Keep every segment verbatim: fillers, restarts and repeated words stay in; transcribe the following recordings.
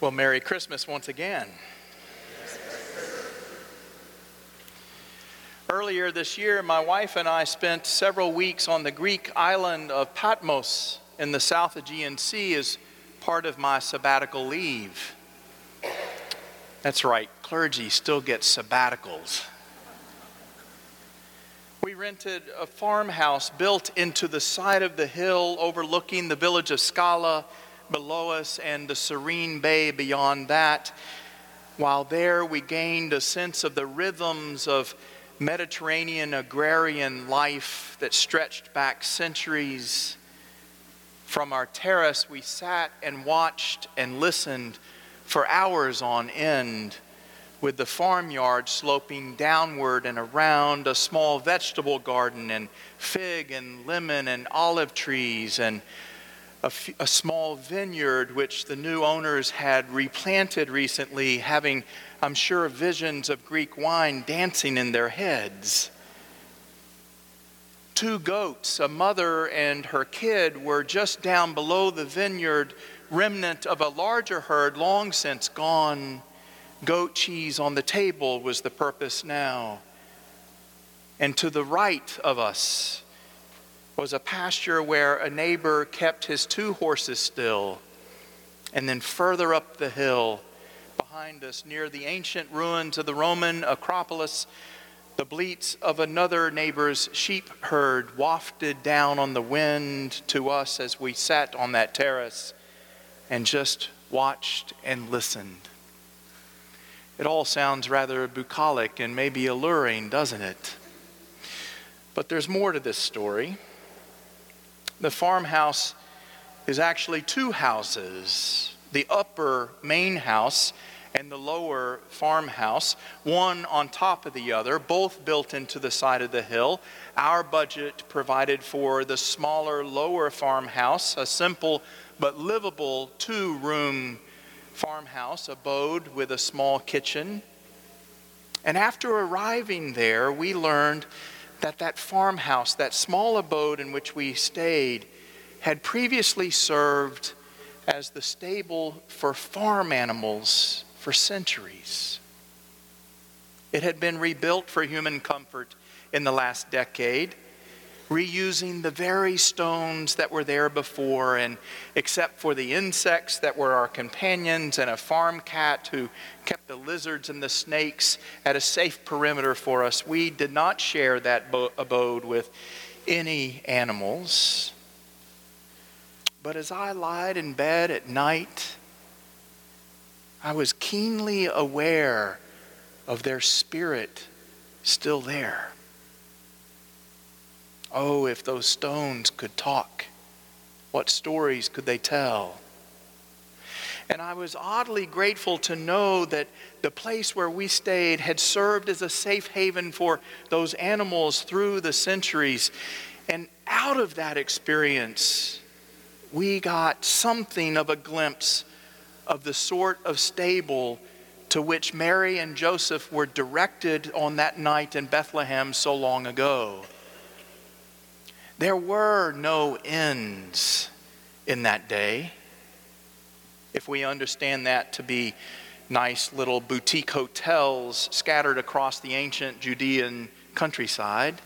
Well, Merry Christmas once again. Earlier this year, my wife and I spent several weeks on the Greek island of Patmos in the South Aegean Sea as part of my sabbatical leave. That's right, clergy still get sabbaticals. We rented a farmhouse built into the side of the hill overlooking the village of Scala below us and the serene bay beyond that. While there, we gained a sense of the rhythms of Mediterranean agrarian life that stretched back centuries. From our terrace, we sat and watched and listened for hours on end, with the farmyard sloping downward and around, a small vegetable garden and fig and lemon and olive trees, and a, f- a small vineyard which the new owners had replanted recently, having, I'm sure, visions of Greek wine dancing in their heads. Two goats, a mother and her kid, were just down below the vineyard, remnant of a larger herd long since gone. Goat cheese on the table was the purpose now. And to the right of us was a pasture where a neighbor kept his two horses still. And then further up the hill, behind us, near the ancient ruins of the Roman Acropolis, the bleats of another neighbor's sheep herd wafted down on the wind to us as we sat on that terrace and just watched and listened. It all sounds rather bucolic and maybe alluring, doesn't it? But there's more to this story. The farmhouse is actually two houses, the upper main house and the lower farmhouse, one on top of the other, both built into the side of the hill. Our budget provided for the smaller lower farmhouse, a simple but livable two-room farmhouse abode with a small kitchen. And after arriving there, we learned that that farmhouse, that small abode in which we stayed, had previously served as the stable for farm animals for centuries. It had been rebuilt for human comfort in the last decade, reusing the very stones that were there before, and except for the insects that were our companions and a farm cat who kept the lizards and the snakes at a safe perimeter for us, we did not share that bo- abode with any animals. But as I lied in bed at night, I was keenly aware of their spirit still there. Oh, if those stones could talk, what stories could they tell? And I was oddly grateful to know that the place where we stayed had served as a safe haven for those animals through the centuries. And out of that experience, we got something of a glimpse of the sort of stable to which Mary and Joseph were directed on that night in Bethlehem so long ago. There were no inns in that day, if we understand that to be nice little boutique hotels scattered across the ancient Judean countryside.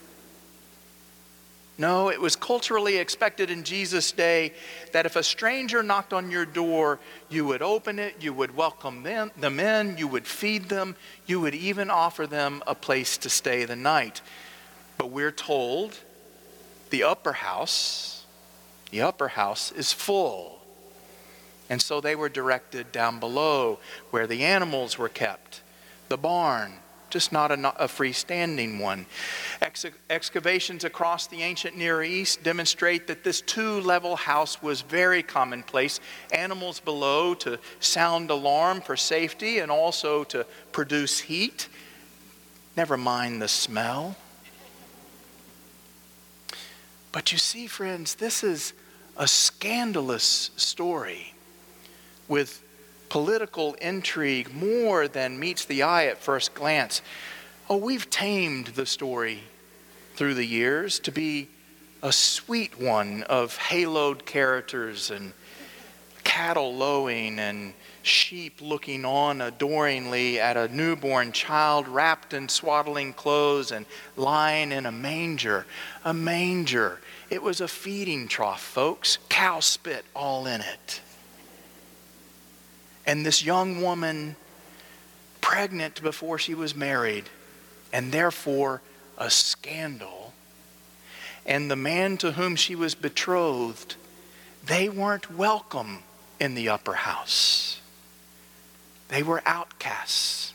No, it was culturally expected in Jesus' day that if a stranger knocked on your door, you would open it, you would welcome them, them in, you would feed them, you would even offer them a place to stay the night. But we're told the upper house, the upper house is full. And so they were directed down below where the animals were kept, the barn, just not a, a freestanding one. Ex- excavations across the ancient Near East demonstrate that this two-level house was very commonplace. Animals below to sound alarm for safety and also to produce heat. Never mind the smell. But you see, friends, this is a scandalous story with political intrigue more than meets the eye at first glance. Oh, we've tamed the story through the years to be a sweet one of haloed characters and cattle lowing and sheep looking on adoringly at a newborn child wrapped in swaddling clothes and lying in a manger. A manger. It was a feeding trough, folks. Cow spit all in it. And this young woman, pregnant before she was married, and therefore a scandal. And the man to whom she was betrothed, they weren't welcome in the upper house. They were outcasts.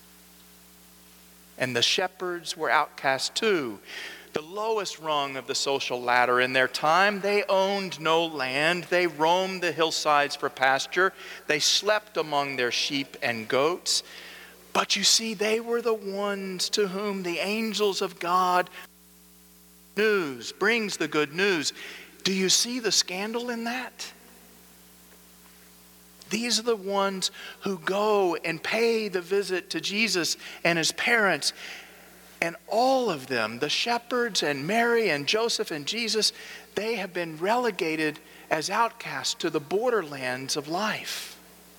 And the shepherds were outcasts too. The lowest rung of the social ladder in their time. They owned no land. They roamed the hillsides for pasture. They slept among their sheep and goats. But you see, they were the ones to whom the angels of God news brings the good news. Do you see the scandal in that? These are the ones who go and pay the visit to Jesus and his parents. And all of them, the shepherds and Mary and Joseph and Jesus, they have been relegated as outcasts to the borderlands of life.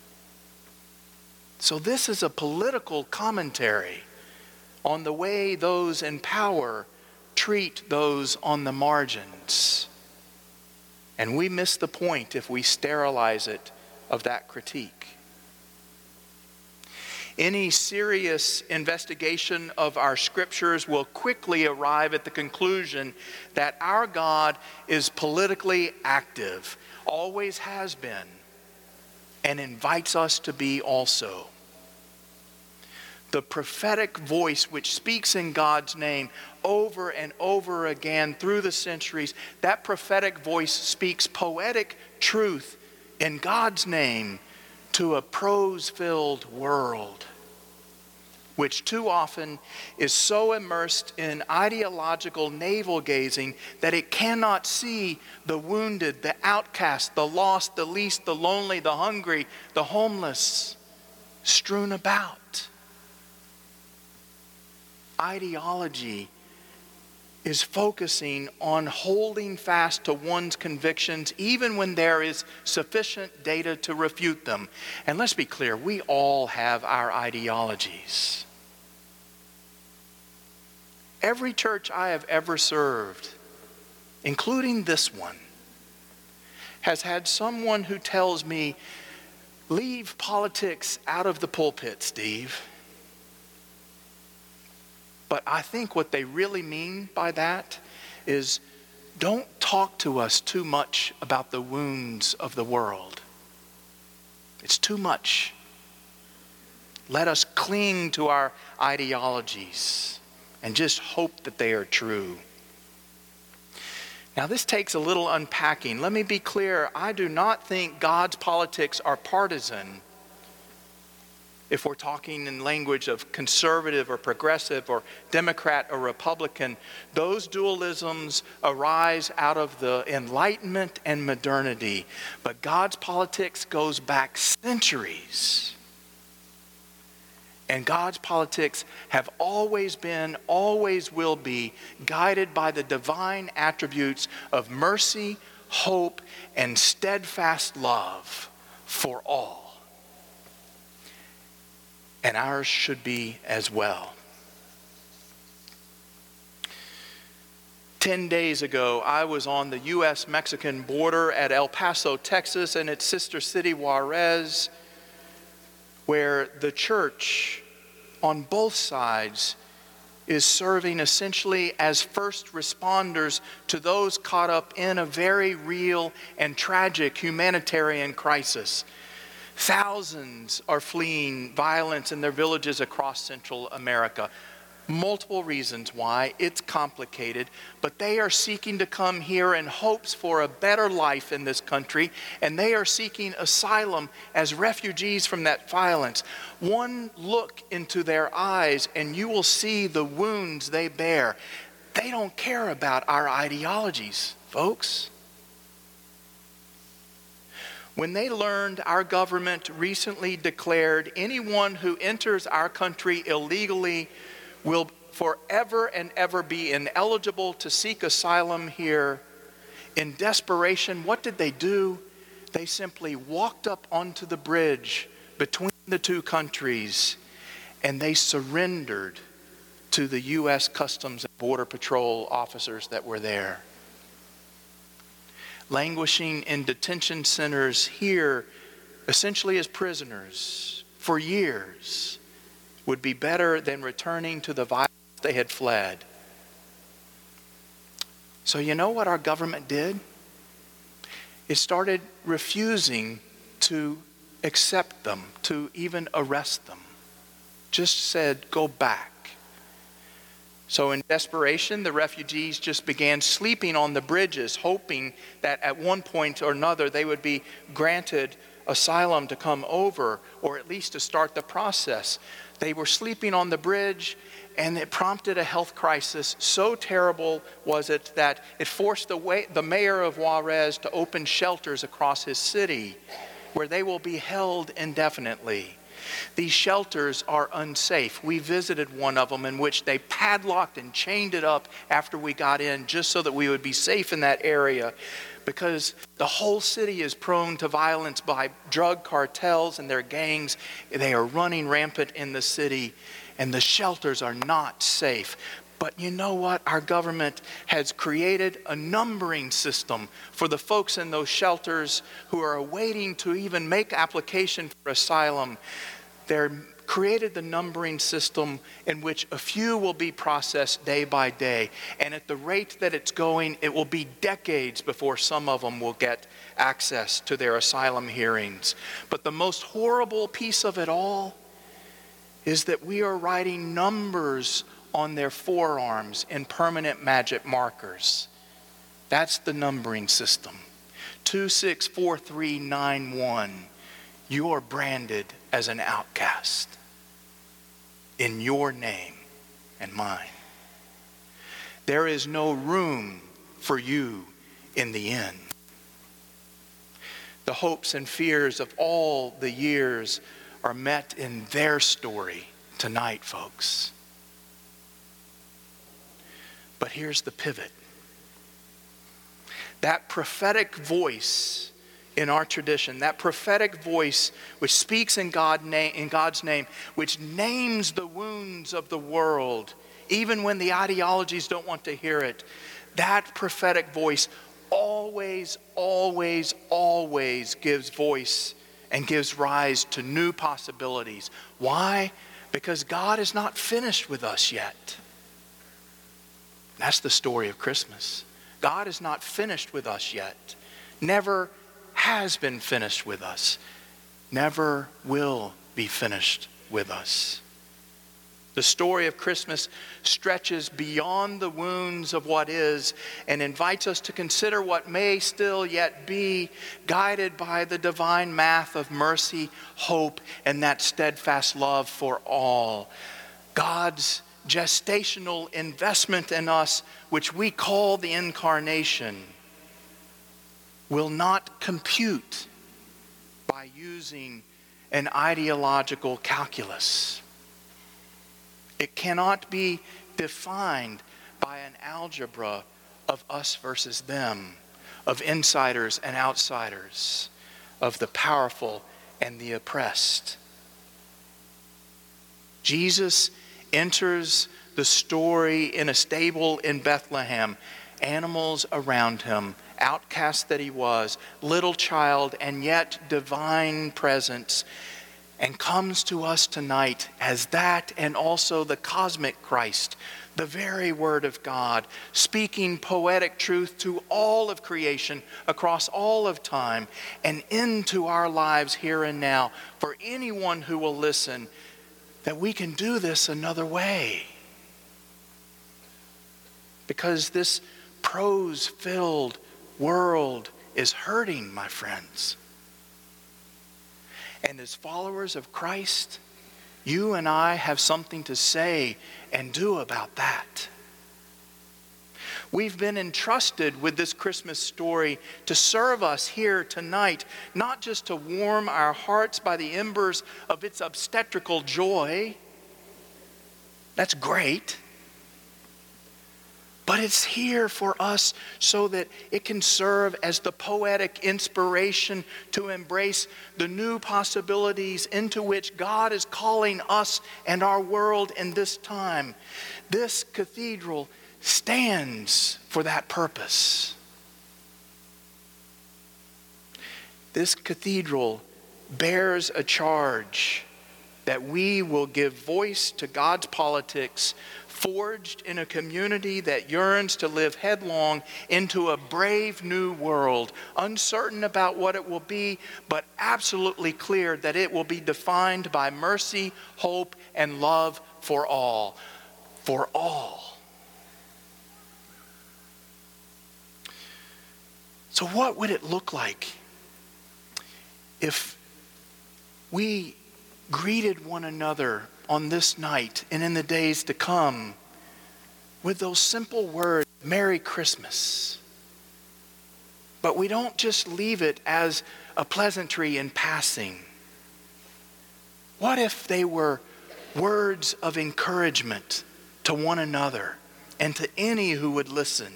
So this is a political commentary on the way those in power treat those on the margins. And we miss the point if we sterilize it of that critique. Any serious investigation of our scriptures will quickly arrive at the conclusion that our God is politically active, always has been, and invites us to be also. The prophetic voice which speaks in God's name over and over again through the centuries, that prophetic voice speaks poetic truth in God's name to a prose-filled world, which too often is so immersed in ideological navel-gazing that it cannot see the wounded, the outcast, the lost, the least, the lonely, the hungry, the homeless strewn about. Ideology is focusing on holding fast to one's convictions even when there is sufficient data to refute them. And let's be clear, we all have our ideologies. Every church I have ever served, including this one, has had someone who tells me, leave politics out of the pulpit, Steve. But I think what they really mean by that is don't talk to us too much about the wounds of the world. It's too much. Let us cling to our ideologies and just hope that they are true. Now, this takes a little unpacking. Let me be clear. I do not think God's politics are partisan. If we're talking in language of conservative or progressive or Democrat or Republican, those dualisms arise out of the Enlightenment and modernity. But God's politics goes back centuries. And God's politics have always been, always will be, guided by the divine attributes of mercy, hope, and steadfast love for all. And ours should be as well. Ten days ago, I was on the U S Mexican border at El Paso, Texas, and its sister city, Juarez, where the church on both sides is serving essentially as first responders to those caught up in a very real and tragic humanitarian crisis. Thousands are fleeing violence in their villages across Central America. Multiple reasons why. It's complicated. But they are seeking to come here in hopes for a better life in this country. And they are seeking asylum as refugees from that violence. One look into their eyes and you will see the wounds they bear. They don't care about our ideologies, folks. When they learned our government recently declared anyone who enters our country illegally will forever and ever be ineligible to seek asylum here, in desperation, what did they do? They simply walked up onto the bridge between the two countries, and they surrendered to the U S Customs and Border Patrol officers that were there. Languishing in detention centers here, essentially as prisoners for years, would be better than returning to the violence they had fled. So you know what our government did? It started refusing to accept them, to even arrest them. Just said, go back. So in desperation, the refugees just began sleeping on the bridges, hoping that at one point or another they would be granted asylum to come over, or at least to start the process. They were sleeping on the bridge, and it prompted a health crisis. So terrible was it that it forced the, way, the mayor of Juarez to open shelters across his city where they will be held indefinitely. These shelters are unsafe. We visited one of them in which they padlocked and chained it up after we got in, just so that we would be safe in that area, because the whole city is prone to violence by drug cartels and their gangs. They are running rampant in the city, and the shelters are not safe. But you know what? Our government has created a numbering system for the folks in those shelters who are awaiting to even make application for asylum. They're created the numbering system in which a few will be processed day by day. And at the rate that it's going, it will be decades before some of them will get access to their asylum hearings. But the most horrible piece of it all is that we are writing numbers on their forearms in permanent magic markers. That's the numbering system. two six four three nine one. You are branded as an outcast in your name and mine. There is no room for you in the inn. The hopes and fears of all the years are met in their story tonight, folks. But here's the pivot. That prophetic voice in our tradition, that prophetic voice which speaks in, God na- in God's name, which names the wounds of the world, even when the ideologies don't want to hear it, that prophetic voice always, always, always gives voice and gives rise to new possibilities. Why? Because God is not finished with us yet. That's the story of Christmas. God is not finished with us yet. Never has been finished with us. Never will be finished with us. The story of Christmas stretches beyond the wounds of what is and invites us to consider what may still yet be, guided by the divine math of mercy, hope, and that steadfast love for all. God's gestational investment in us, which we call the incarnation, will not compute by using an ideological calculus. It cannot be defined by an algebra of us versus them, of insiders and outsiders, of the powerful and the oppressed. Jesus enters the story in a stable in Bethlehem, animals around him, outcast that he was, little child, and yet divine presence, and comes to us tonight as that and also the cosmic Christ, the very Word of God, speaking poetic truth to all of creation across all of time and into our lives here and now for anyone who will listen, that we can do this another way. Because this prose-filled world is hurting, my friends. And as followers of Christ, you and I have something to say and do about that. We've been entrusted with this Christmas story to serve us here tonight, not just to warm our hearts by the embers of its obstetrical joy. That's great. But it's here for us so that it can serve as the poetic inspiration to embrace the new possibilities into which God is calling us and our world in this time. This cathedral stands for that purpose. This cathedral bears a charge that we will give voice to God's politics, forged in a community that yearns to live headlong into a brave new world, uncertain about what it will be, but absolutely clear that it will be defined by mercy, hope, and love for all. For all. So what would it look like if we greeted one another on this night and in the days to come with those simple words, Merry Christmas? But we don't just leave it as a pleasantry in passing. What if they were words of encouragement to one another and to any who would listen?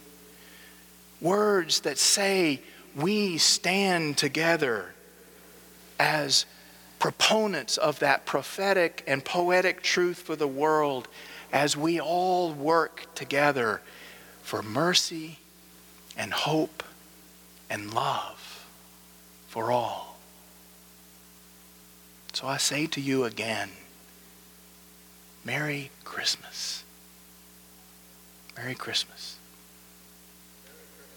Words that say we stand together as proponents of that prophetic and poetic truth for the world as we all work together for mercy and hope and love for all. So I say to you again, Merry Christmas. Merry Christmas.